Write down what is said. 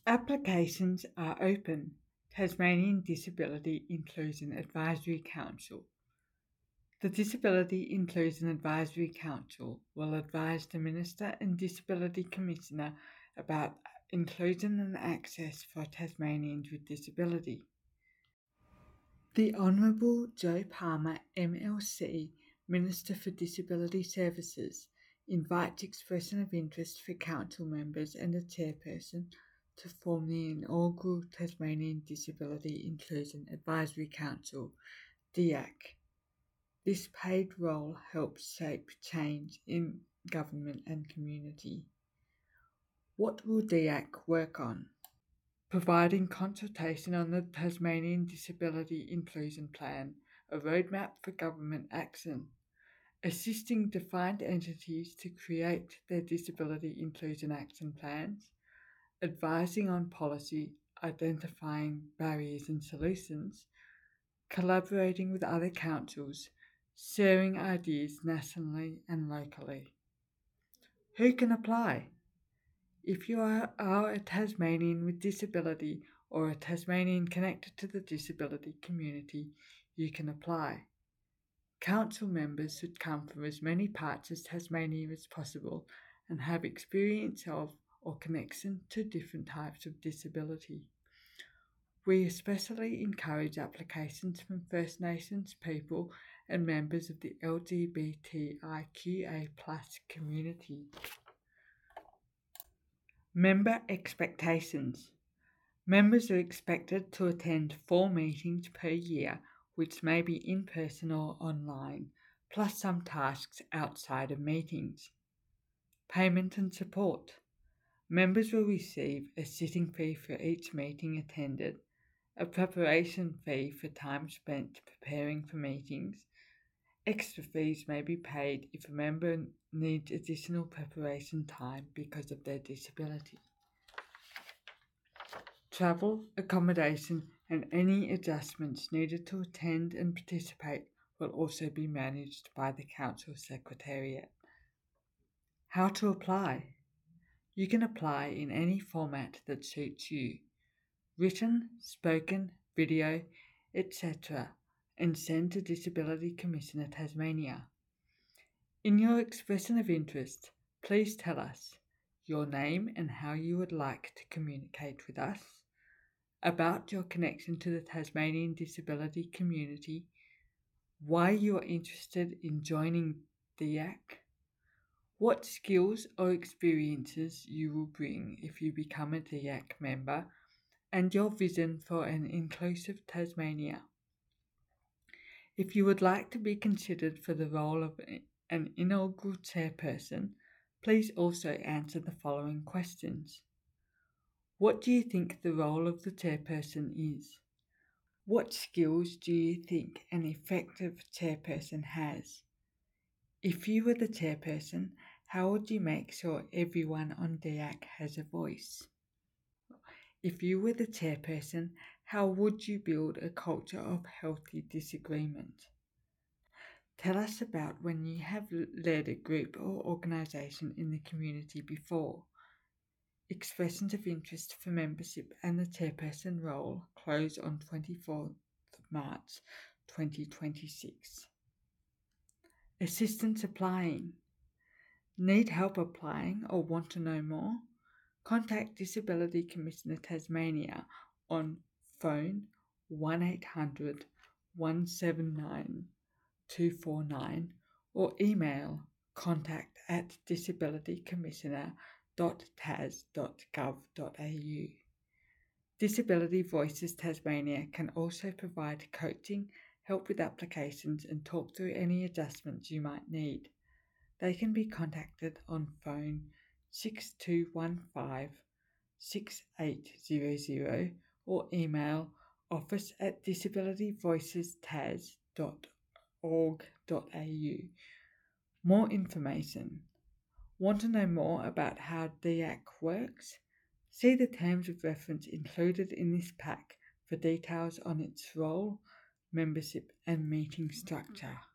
Applications are open. Tasmanian Disability Inclusion Advisory Council. The Disability Inclusion Advisory Council will advise the Minister and Disability Commissioner about inclusion and access for Tasmanians with disability. The Honourable Joe Palmer, MLC, Minister for Disability Services, invites expression of interest for council members and the chairperson to form the inaugural Tasmanian Disability Inclusion Advisory Council, DIAC. This paid role helps shape change in government and community. What will DIAC work on? Providing consultation on the Tasmanian Disability Inclusion Plan, a roadmap for government action, assisting defined entities to create their disability inclusion action plans, advising on policy, identifying barriers and solutions, collaborating with other councils, sharing ideas nationally and locally. Who can apply? If you are a Tasmanian with disability or a Tasmanian connected to the disability community, you can apply. Council members should come from as many parts of Tasmania as possible and have experience of or connection to different types of disability. We especially encourage applications from First Nations people and members of the LGBTIQA+ community. Member expectations. Members are expected to attend 4 meetings per year, which may be in person or online, plus some tasks outside of meetings. Payment and support. Members will receive a sitting fee for each meeting attended, a preparation fee for time spent preparing for meetings. Extra fees may be paid if a member needs additional preparation time because of their disability. Travel, accommodation, and any adjustments needed to attend and participate will also be managed by the Council Secretariat. How to apply? You can apply in any format that suits you, written, spoken, video, etc., and send to Disability Commissioner Tasmania. In your expression of interest, please tell us your name and how you would like to communicate with us, about your connection to the Tasmanian disability community, why you are interested in joining DIAC, what skills or experiences you will bring if you become a DIAC member, and your vision for an inclusive Tasmania. If you would like to be considered for the role of an inaugural chairperson, please also answer the following questions. What do you think the role of the chairperson is? What skills do you think an effective chairperson has? If you were the chairperson, how would you make sure everyone on DIAC has a voice? If you were the chairperson, how would you build a culture of healthy disagreement? Tell us about when you have led a group or organisation in the community before. Expressions of interest for membership and the chairperson role close on 24th March 2026. Assistance applying. Need help applying or want to know more? Contact Disability Commissioner Tasmania on phone 1800 179 249 or email contact@disabilitycommissioner.tas.gov.au. Disability Voices Tasmania can also provide coaching, help with applications and talk through any adjustments you might need. They can be contacted on phone 6215 6800 or email office@disabilityvoicestas.org.au. More information. Want to know more about how DIAC works? See the terms of reference included in this pack for details on its role, membership and meeting structure.